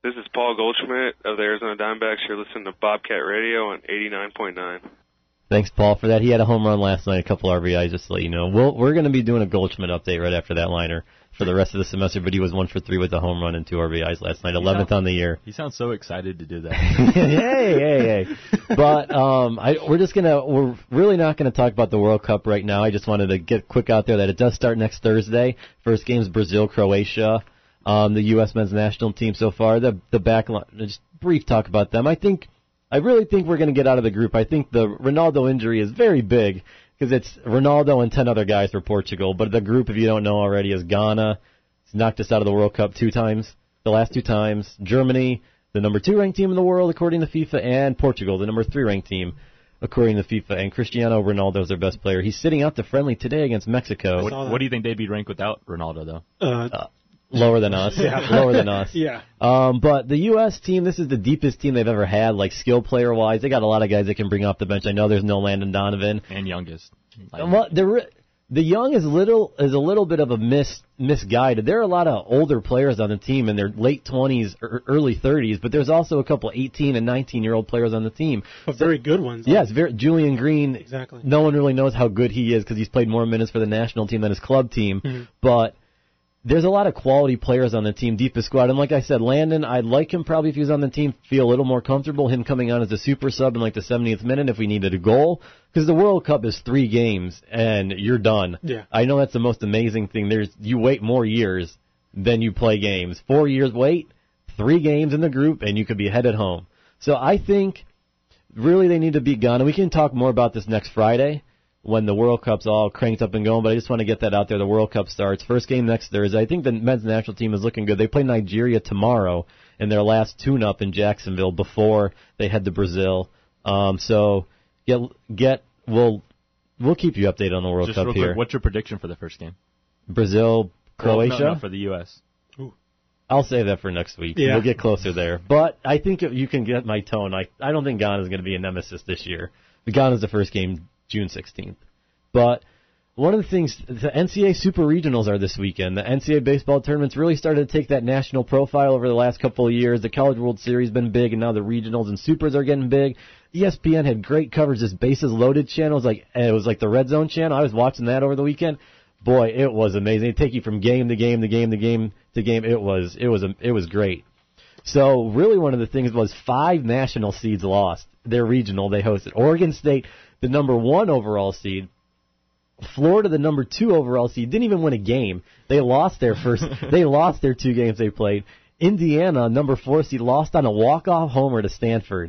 This is Paul Goldschmidt of the Arizona Diamondbacks. You're listening to Bobcat Radio on 89.9. Thanks, Paul, for that. He had a home run last night, a couple RBIs, just to let you know. We're going to be doing a Goldschmidt update right after that liner for the rest of the semester, but he was 1 for 3 with a home run and 2 RBIs last night, 11th on the year. He sounds so excited to do that. hey. But we're really not going to talk about the World Cup right now. I just wanted to get quick out there that it does start next Thursday. First game's Brazil, Croatia. The U.S. men's national team so far. The back line, just brief talk about them. I really think we're going to get out of the group. I think the Ronaldo injury is very big because it's Ronaldo and 10 other guys for Portugal. But the group, if you don't know already, is Ghana. It's knocked us out of the World Cup 2 times, the last 2 times. Germany, the number 2 ranked team in the world according to FIFA, and Portugal, the number 3 ranked team according to FIFA. And Cristiano Ronaldo is their best player. He's sitting out the friendly today against Mexico. What do you think they'd be ranked without Ronaldo, though? Lower than us. Lower than us. Yeah. But the U.S. team, this is the deepest team they've ever had, like skill player-wise. They got a lot of guys that can bring off the bench. I know there's no Landon Donovan. And youngest. Well, the young is a little bit of a misguided. There are a lot of older players on the team in their late 20s or early 30s, but there's also a couple 18 and 19-year-old players on the team. But very good ones. Yes, Julian Green. Exactly. No one really knows how good he is because he's played more minutes for the national team than his club team. Mm-hmm. But there's a lot of quality players on the team, deepest squad. And like I said, Landon, I'd like him probably if he was on the team, feel a little more comfortable, him coming on as a super sub in like the 70th minute if we needed a goal. Because the World Cup is 3 games, and you're done. Yeah. I know that's the most amazing thing. You wait more years than you play games. 4 years wait, 3 games in the group, and you could be headed home. So I think really they need to beat Ghana. We can talk more about this next Friday when the World Cup's all cranked up and going, but I just want to get that out there. The World Cup starts. First game next Thursday. I think the men's national team is looking good. They play Nigeria tomorrow in their last tune-up in Jacksonville before they head to Brazil. So we'll keep you updated on the World Cup real here. Quick, what's your prediction for the first game? Brazil, Croatia? No, for the U.S. I'll save that for next week. Yeah. We'll get closer there. But I think you can get my tone. I don't think Ghana's going to be a nemesis this year. Ghana's the first game June 16th. But one of the things, the NCAA Super Regionals are this weekend. The NCAA baseball tournament's really started to take that national profile over the last couple of years. The College World Series has been big, and now the regionals and supers are getting big. ESPN had great coverage. This Bases Loaded channel it was like the Red Zone channel. I was watching that over the weekend. Boy, it was amazing. They take you from game to game to game to game to game. It was great. So really one of the things was 5 national seeds lost. Their regional they hosted. Oregon State, the number 1 overall seed. Florida, the number 2 overall seed, didn't even win a game. They lost their 2 games they played. Indiana, number 4 seed, lost on a walk-off homer to Stanford.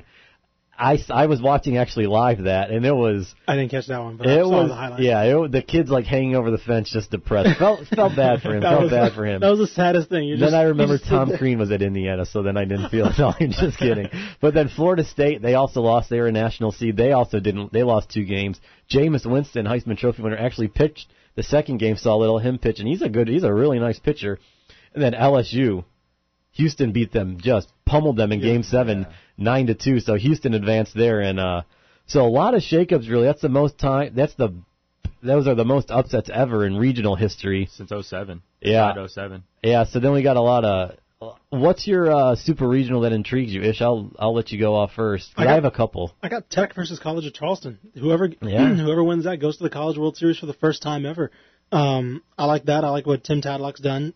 I was watching actually live that, and it was... I didn't catch that one, but I saw the highlights. Yeah, the kid's like hanging over the fence just depressed. Felt bad for him. That was the saddest thing. I remember Tom Crean was at Indiana, so then I didn't feel it. No, I'm just kidding. But then Florida State, they also lost. They were a national seed. They also didn't. They lost 2 games. Jameis Winston, Heisman Trophy winner, actually pitched the second game. Saw him pitch, and he's a really nice pitcher. And then LSU, Houston beat them, just pummeled them in Game 7, 9-2. So Houston advanced there, and so a lot of shakeups. Really, that's the most time. Those are the most upsets ever in regional history since 07. Yeah, 07. Yeah. So then we got a lot of. What's your super regional that intrigues you, Ish? I'll let you go off first. I have a couple. I got Tech versus College of Charleston. Whoever wins that goes to the College World Series for the first time ever. I like that. I like what Tim Tadlock's done.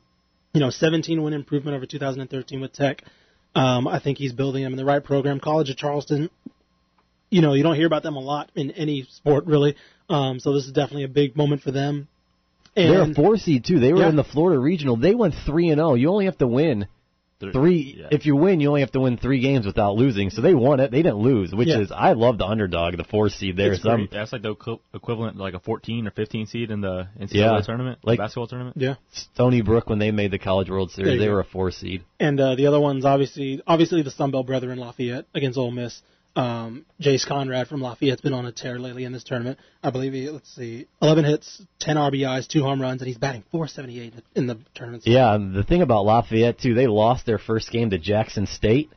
17 win improvement over 2013 with Tech. I think he's building them in the right program. College of Charleston, you don't hear about them a lot in any sport, really. So this is definitely a big moment for them. And they're a 4 seed, too. They were in the Florida Regional. They went 3-0. You only have to win 3. Yeah. If you win, you only have to win 3 games without losing. So they won it. They didn't lose, which is, I love the underdog, the 4 seed there. That's like the equivalent, like a 14 or 15 seed in the NCAA tournament, like basketball tournament. Yeah. Stony Brook, when they made the College World Series, they were a 4 seed. And the other one's obviously the Sun Belt Brethren Lafayette against Ole Miss. Jace Conrad from Lafayette's been on a tear lately in this tournament. I believe 11 hits, 10 RBIs, 2 home runs, and he's batting .478 in the tournament. Yeah, the thing about Lafayette, too, they lost their first game to Jackson State.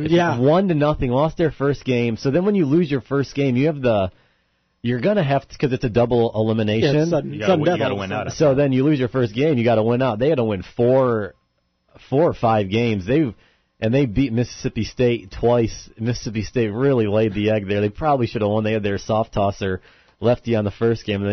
1-0, lost their first game. So then when you lose your first game, you're going to have to, because it's a double elimination. Yeah, you got to win out. So then you lose your first game, you got to win out. They had to win 4 or 5 games. and they beat Mississippi State twice. Mississippi State really laid the egg there. They probably should have won. They had their soft tosser lefty on the first game, and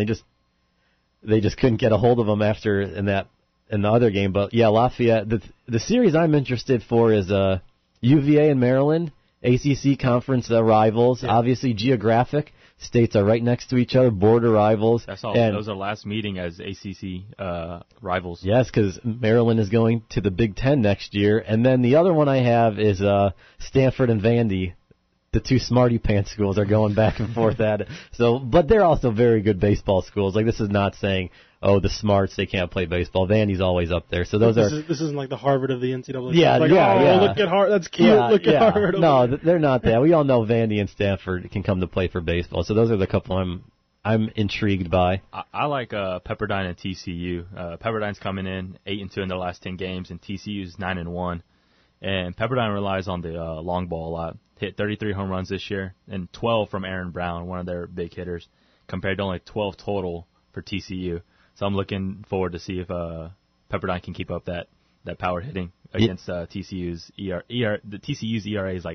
they just couldn't get a hold of them after in the other game. But yeah, Lafayette. The series I'm interested for is UVA and Maryland, ACC conference rivals. Yeah. Obviously, geographic states are right next to each other, border rivals. That's all. Those are last meeting as ACC rivals. Yes, because Maryland is going to the Big Ten next year. And then the other one I have is Stanford and Vandy. The two smarty pants schools are going back and forth at it. So, but they're also very good baseball schools. Like, this is not saying, oh, the smarts, they can't play baseball. Vandy's always up there. So those this isn't like the Harvard of the NCAA. Yeah, like, look at Harvard. That's cute. Look at Harvard. No, they're not that. We all know Vandy and Stanford can come to play for baseball. So those are the couple I'm intrigued by. I like Pepperdine and TCU. Pepperdine's coming in 8-2 in their last 10 games, and TCU's 9-1. And Pepperdine relies on the long ball a lot. Hit 33 home runs this year, and 12 from Aaron Brown, one of their big hitters, compared to only 12 total for TCU. So I'm looking forward to see if Pepperdine can keep up that power hitting against TCU's ERA. The TCU's ERA is like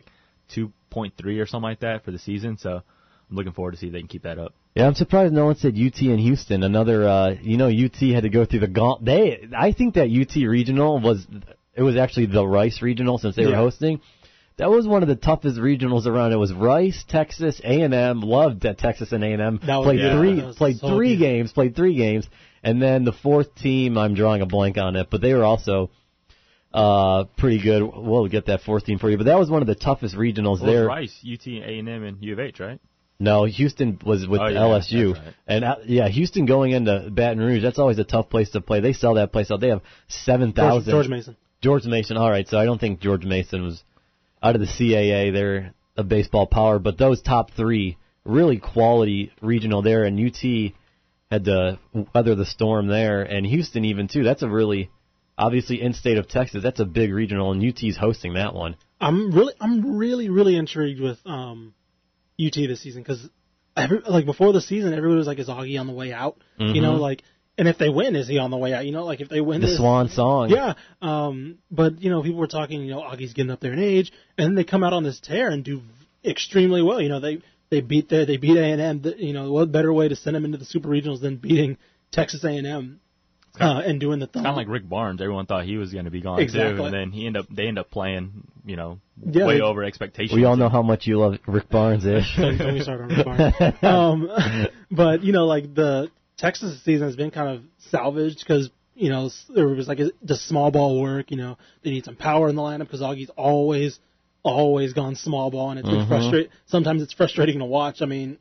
2.3 or something like that for the season. So I'm looking forward to see if they can keep that up. Yeah, I'm surprised no one said UT and Houston. Another, UT had to go through the gauntlet. I think that UT regional was actually the Rice regional since they were hosting. That was one of the toughest regionals around. It was Rice, Texas, A&M. Loved that Texas and A&M played three games, and then the fourth team, I'm drawing a blank on it, but they were also pretty good. We'll get that fourth team for you, but that was one of the toughest regionals there. Rice, UT, A&M, and U of H, right? No, Houston was with LSU. Right. And Houston going into Baton Rouge, that's always a tough place to play. They sell that place out. They have 7,000. George Mason. All right, so I don't think George Mason was out of the CAA. They're a baseball power, but those top three, really quality regional there, and UT had to weather the storm there, and Houston even too. That's a really, obviously in-state of Texas, that's a big regional, and UT's hosting that one. I'm really intrigued with UT this season, because before the season, everybody was like, is Augie on the way out? Mm-hmm. And if they win, is he on the way out? If they win the swan song. Yeah. But, people were talking, Augie's getting up there in age, and then they come out on this tear and do extremely well. They beat A&M. What better way to send them into the Super Regionals than beating Texas A&M and doing the thumb. Kind of like Rick Barnes. Everyone thought he was going to be gone too, and then they end up playing, way over expectations. We all know how much you love Rick Barnes-ish. Don't we start on Rick Barnes? But the Texas season has been kind of salvaged because, there was does small ball work? They need some power in the lineup because Augie's always gone small ball, and it's been frustrating. Sometimes it's frustrating to watch. I mean,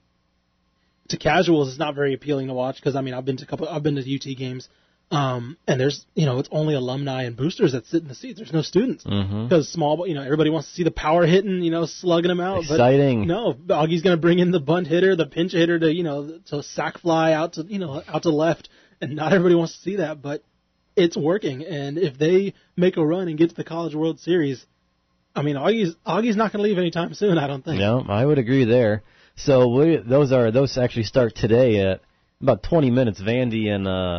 to casuals, it's not very appealing to watch because, I've been to UT games, and there's, it's only alumni and boosters that sit in the seats. There's no students because small ball, everybody wants to see the power hitting, slugging them out. Exciting. But no, Augie's going to bring in the bunt hitter, the pinch hitter to sac fly out to left, and not everybody wants to see that, but it's working. And if they make a run and get to the College World Series, Augie's not going to leave anytime soon, I don't think. No, I would agree there. So those actually start today at about 20 minutes. Vandy and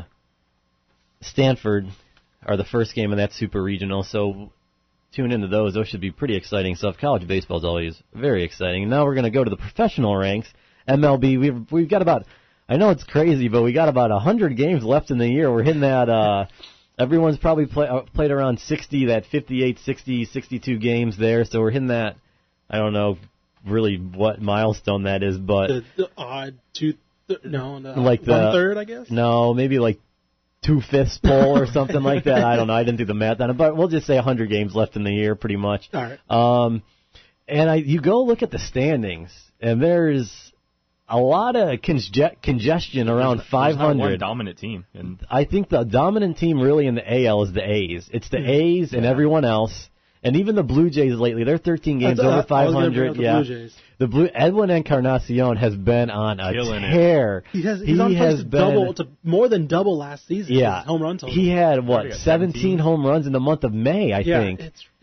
Stanford are the first game of that Super Regional, so tune into those. Those should be pretty exciting stuff. College baseball is always very exciting. And now we're going to go to the professional ranks. MLB, we've got about, I know it's crazy, but we got about 100 games left in the year. We're hitting that, everyone's probably played around 60, that 58, 60, 62 games there, so we're hitting that, I don't know really what milestone that is, but... The odd one-third, I guess? No, maybe like 2/5 poll or something like that. I don't know. I didn't do the math on it, but we'll just say 100 games left in the year, pretty much. All right. And you go look at the standings, and there's a lot of congestion around 500. There's not one dominant team. And I think the dominant team really in the AL is the A's. It's the A's and everyone else. And even the Blue Jays lately, they're 13 games over 500. The Blue Edwin Encarnacion has been on a tear. He's on pace to more than double last season. Yeah, his home run total. He had 17 home runs in the month of May, I think.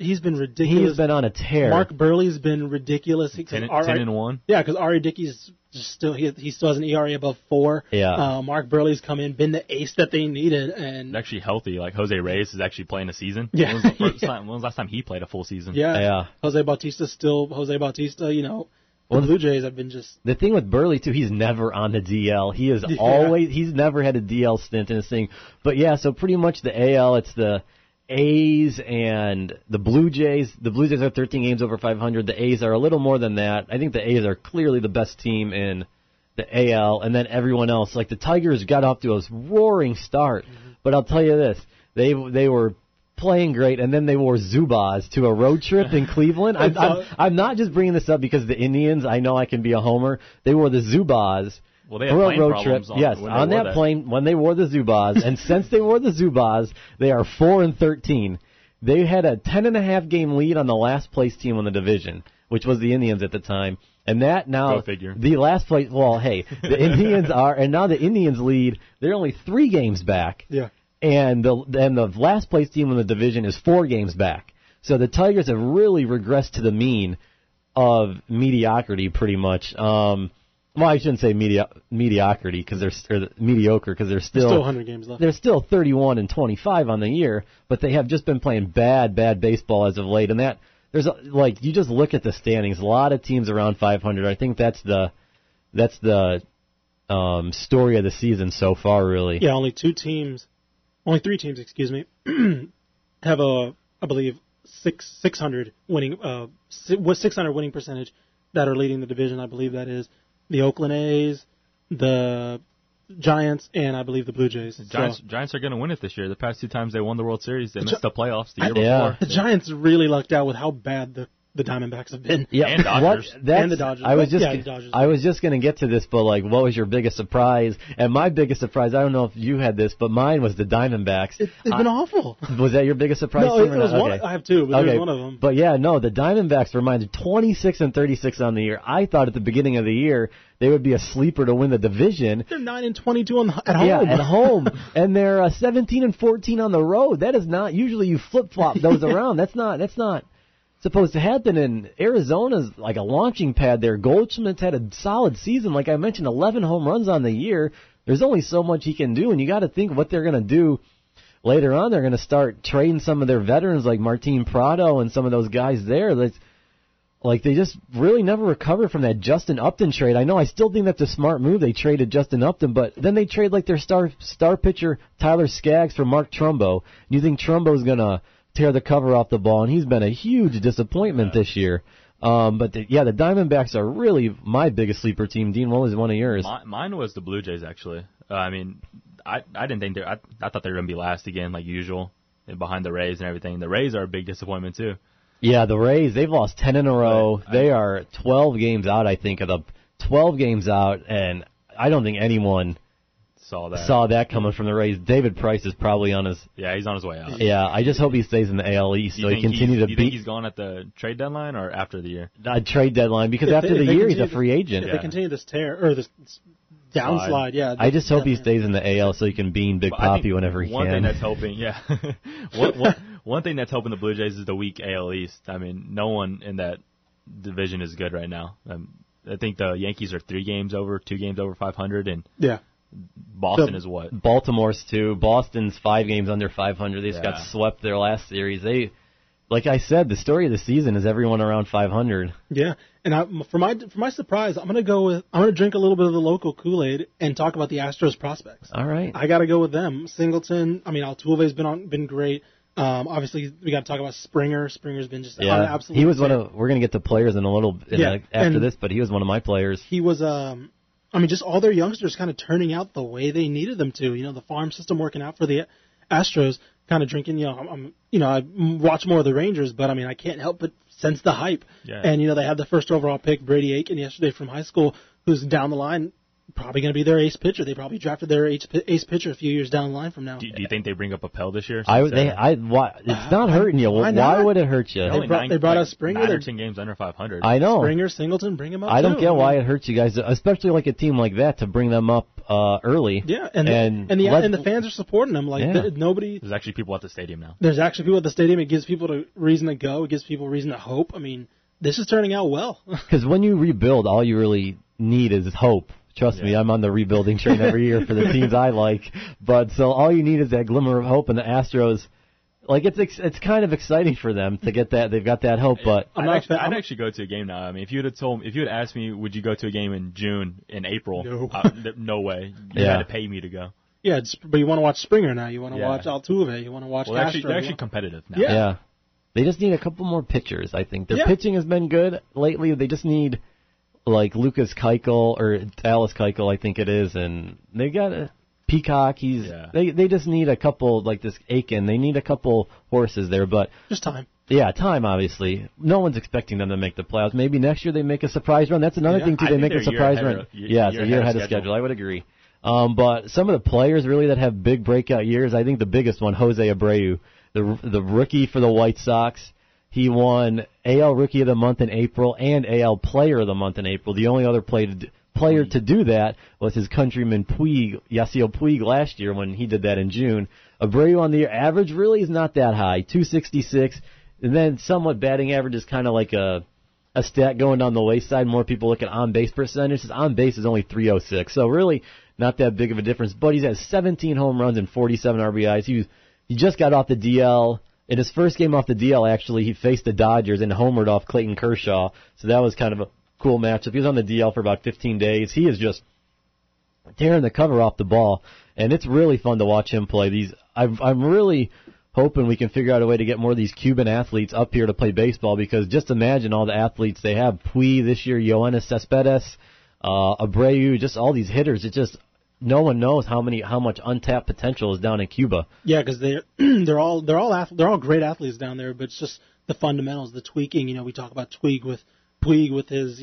he's been ridiculous. He's been on a tear. Mark Burley's been ridiculous. 10-1. Yeah, because Ari Dickey's still he still has an ERA above 4. Yeah. Mark Burley's come in, been the ace that they needed, and Actually healthy. Like Jose Reyes is actually playing a season. Yeah. When was the last time he played a full season? yeah. Jose Bautista. You know, the Blue Jays have been just. The thing with Burley too, he's never on the DL. He is always he's never had a DL stint in his thing. But yeah, so pretty much the AL, it's the A's and the Blue Jays. The Blue Jays are 13 games over 500. The A's are a little more than that. I think the A's are clearly the best team in the AL, and then everyone else. Like the Tigers got off to a roaring start, but I'll tell you this: they were playing great, and then they wore Zubaz to a road trip in Cleveland. I'm not just bringing this up because the Indians. I know I can be a homer. They wore the Zubaz. Well, they had plane road trip. Yes, on that plane when they wore the Zubaz, and since they wore the Zubaz, they are 4-13. They had a 10.5 game lead on the last place team in the division, which was the Indians at the time, and that now Go figure. The last place. Well, hey, the Indians are, and now the Indians lead. They're only 3 games back. Yeah. And the last place team in the division is 4 games back. So the Tigers have really regressed to the mean of mediocrity, pretty much. Well, I shouldn't say mediocrity because they're mediocre because they're still 100 games left. They're still 31-25 on the year, but they have just been playing bad baseball as of late. And that there's you just look at the standings. A lot of teams around 500. I think that's the story of the season so far, really. Yeah, only 3 teams, excuse me, have I believe 600 winning 600 winning percentage that are leading the division. I believe that is the Oakland A's, the Giants, and I believe the Blue Jays. Giants are going to win it this year. The past 2 times they won the World Series, they missed the playoffs the year before. The Giants really lucked out with how bad the Diamondbacks have been. Yeah, and Dodgers. And the Dodgers. I was just going to get to this, but what was your biggest surprise? And my biggest surprise, I don't know if you had this, but mine was the Diamondbacks. They've been awful. Was that your biggest surprise? No, it was one. I have 2, but it was one of them. But yeah, no, the Diamondbacks were mine 26-36 on the year. I thought at the beginning of the year they would be a sleeper to win the division. They're 9-22 at home. Yeah, at home, and they're 17-14 on the road. That is not usually you flip flop those around. That's not supposed to happen. In Arizona's like a launching pad there. Goldschmidt's had a solid season. Like I mentioned, 11 home runs on the year. There's only so much he can do, and you got to think what they're going to do later on. They're going to start trading some of their veterans like Martin Prado and some of those guys there. They just really never recovered from that Justin Upton trade. I know I still think that's a smart move. They traded Justin Upton, but then they trade like their star pitcher Tyler Skaggs for Mark Trumbo. You think Trumbo's going to tear the cover off the ball, and he's been a huge disappointment this year. But the Diamondbacks are really my biggest sleeper team. Dean, what was one of yours? Mine was the Blue Jays, actually. I didn't think I thought they were going to be last again, like usual, behind the Rays and everything. The Rays are a big disappointment, too. Yeah, the Rays, they've lost 10 in a row. They are 12 games out, I think, of the 12 games out, and I don't think anyone saw that coming from the Rays. David Price is probably on his... Yeah, he's on his way out. Yeah, I just hope he stays in the AL East so he continue to beat... Do you think he's going at the trade deadline or after the year? Trade deadline, because after the year, he's a free agent. If they continue this tear, or this downslide, yeah. I just hope he stays in the AL so he can bean Big Papi whenever he can. One thing that's hoping, one thing that's helping the Blue Jays is the weak AL East. I mean, no one in that division is good right now. I think the Yankees are 2 games over 500, and Boston is what? Baltimore's 2. Boston's 5 games under 500. They just got swept their last series. Like I said, the story of the season is everyone around 500. Yeah, and for my surprise, I'm gonna drink a little bit of the local Kool-Aid and talk about the Astros prospects. All right, I got to go with them. Singleton, Altuve's been great. Obviously, we got to talk about Springer. Springer's been just absolutely. He was one of. We're gonna get to players in a little after this, but he was one of my players. He was. Just all their youngsters kind of turning out the way they needed them to. The farm system working out for the Astros. Kind of drinking, I watch more of the Rangers, but I can't help but sense the hype. Yeah. And they had the first overall pick, Brady Aiken, yesterday from high school, who's down the line probably going to be their ace pitcher. They probably drafted their ace pitcher a few years down the line from now. Do you think they bring up Appel this year? It's not hurting you. Why would it hurt you? They brought us Springer. 9 or 10 games under 500. I know. Springer, Singleton, bring them up. I don't get why it hurts you guys, especially like a team like that, to bring them up early. Yeah, and the fans are supporting him. Like nobody. There's actually people at the stadium now. There's actually people at the stadium. It gives people a reason to go. It gives people reason to hope. I mean, this is turning out well. Because when you rebuild, all you really need is hope. Trust me, I'm on the rebuilding train every year for the teams I like. But so all you need is that glimmer of hope, and the Astros, like it's kind of exciting for them to get that. They've got that hope, but I'd actually go to a game now. I mean, if you had asked me, would you go to a game in June, in April? No, no way. You had to pay me to go. Yeah, but you want to watch Springer now. You want to watch Altuve. You want to watch Castro. They're actually competitive now. Yeah. They just need a couple more pitchers, I think. Their pitching has been good lately. They just need, like, Lucas Keuchel, or Dallas Keuchel, I think it is, and they got a Peacock. They just need a couple, like this Aiken. They need a couple horses there, but just time. Yeah, time, obviously. No one's expecting them to make the playoffs. Maybe next year they make a surprise run. That's another thing, too. They make a surprise run. It's a year ahead of schedule. I would agree. But some of the players, really, that have big breakout years, I think the biggest one, Jose Abreu, the rookie for the White Sox. He won AL Rookie of the Month in April and AL Player of the Month in April. The only other player to do that was his countryman Puig, Yasiel Puig, last year when he did that in June. Abreu on the year average really is not that high, 266, and then somewhat batting average is kind of like a stat going down the wayside. More people look at on-base percentage. His on-base is only 306, so really not that big of a difference. But he's had 17 home runs and 47 RBIs. He just got off the DL. In his first game off the DL, actually, he faced the Dodgers and homered off Clayton Kershaw, so that was kind of a cool matchup. He was on the DL for about 15 days. He is just tearing the cover off the ball, and it's really fun to watch him play. I'm really hoping we can figure out a way to get more of these Cuban athletes up here to play baseball, because just imagine all the athletes they have. Puig this year, Yoenis Cespedes, Abreu, just all these hitters. It just... No one knows how much untapped potential is down in Cuba. Yeah, because they're all great athletes down there, but it's just the fundamentals, the tweaking. You know, we talk about Puig with his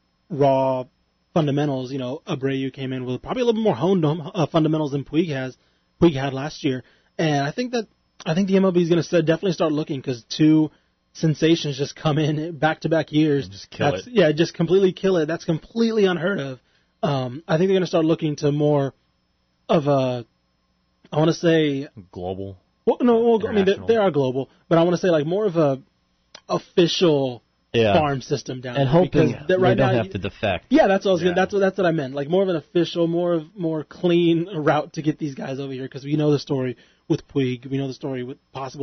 raw fundamentals. Abreu came in with probably a little bit more honed fundamentals than Puig had last year, and I think the MLB is going to definitely start looking, because two sensations just come in back-to-back years. And just kill it. Yeah, just completely kill it. That's completely unheard of. I think they're going to start looking to more of a, I want to say... Global? I mean, they are global, but I want to say like more of a official farm system down there. And hoping they don't have to defect. Yeah, that's what I was that's what I meant. Like more of an official, more clean route to get these guys over here, because we know the story with Puig. We know the story with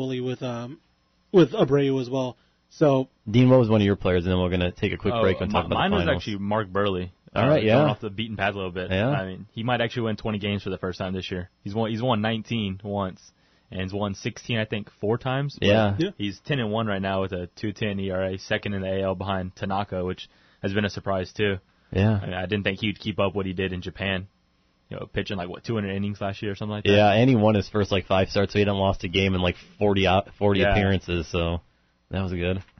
Abreu as well. So, Dean, what was one of your players? And then we're going to take a quick break and talk about the finals. Mine was actually Mark Burley. All right, going off the beaten path a little bit. Yeah. I mean, he might actually win 20 games for the first time this year. He's won 19 once, and he's won 16, I think, 4 times. Yeah. He's 10-1 right now with a 2.10 ERA, second in the AL behind Tanaka, which has been a surprise too. Yeah. I mean, I didn't think he'd keep up what he did in Japan. Pitching 200 innings last year or something like that. Yeah, and he won his first 5 starts, so he hadn't lost a game in 40 appearances. So that was good.